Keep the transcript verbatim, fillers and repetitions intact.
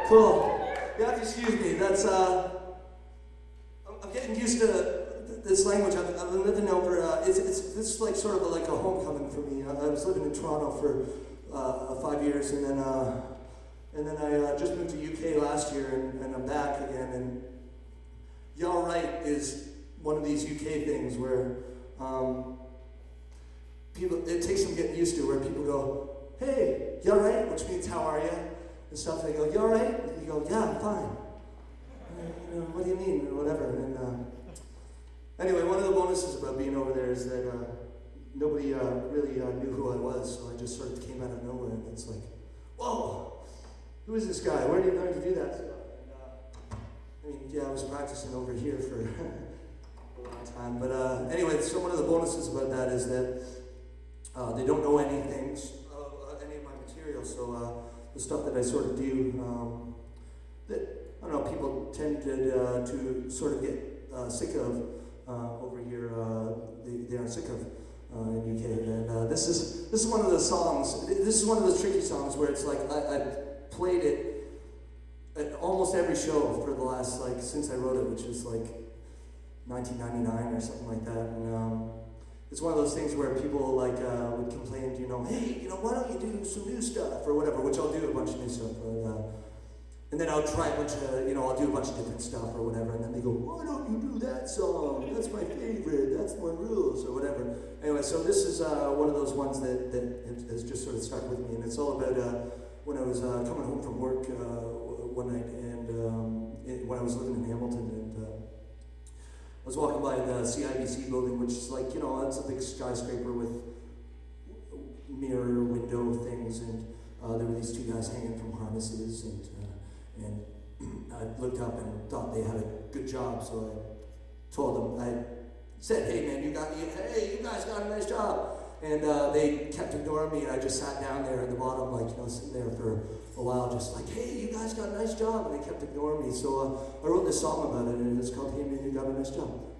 Cool. You have to excuse me. That's, uh, I'm, I'm getting used to th- this language. I've, I've been living over, uh, it's, it's, this is like sort of like a homecoming for me. I, I was living in Toronto for uh, five years, and then, uh, and then I uh, just moved to U K last year, and, and I'm back again, and y'all right is one of these U K things where um, people, it takes some getting used to, where people go, hey, you alright? Which means, how are you? And stuff. They go, you alright? And you go, yeah, I'm fine. And, you know, what do you mean? Or whatever. And uh, anyway, one of the bonuses about being over there is that uh, nobody uh, really uh, knew who I was, so I just sort of came out of nowhere, and it's like, whoa, who is this guy? Where did you learn to do that stuff? And, uh, I mean, yeah, I was practicing over here for a long time. But uh, anyway, so one of the bonuses about that is that uh, they don't know anything, uh, any of my material, so uh, the stuff that I sort of do, um, that, I don't know, people tend to, uh, to sort of get uh, sick of uh, over here, uh, they, they are sick of uh, in U K, and uh, this is this is one of those songs, this is one of those tricky songs where it's like, I, I played it at almost every show for the last, like, since I wrote it, which was like nineteen ninety-nine or something like that, and um, it's one of those things where people like uh, would complain, you know, hey, you know, why don't you do some new stuff or whatever, which I'll do a bunch of new stuff. But, uh, and then I'll try a bunch of, you know, I'll do a bunch of different stuff or whatever. And then they go, why don't you do that song? That's my favorite. That's my rules or whatever. Anyway, so this is uh, one of those ones that, that has just sort of stuck with me. And it's all about uh, when I was uh, coming home from work uh, one night and um, it, when I was living in Hamilton, and uh, I was walking by the C I B C building, which is like, you know, it's a big skyscraper with mirror window things, and uh, there were these two guys hanging from harnesses, and uh, and I looked up and thought they had a good job, so I told them, I said, hey man, you got, you, hey, you guys got a nice job, and uh, they kept ignoring me, and I just sat down there at the bottom, like, you know, sitting there for a while, just like, hey, you guys got a nice job, and they kept ignoring me, so uh, I wrote this song about it, and it's called Hey Man, You Got a Nice Job.